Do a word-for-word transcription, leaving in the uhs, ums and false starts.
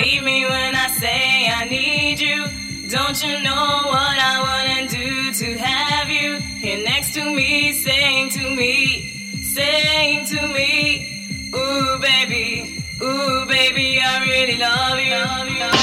believe me when I say I need you? Don't you know what I wouldn't do to have you here next to me, saying to me, saying to me, ooh baby, ooh baby, I really love you. Love you.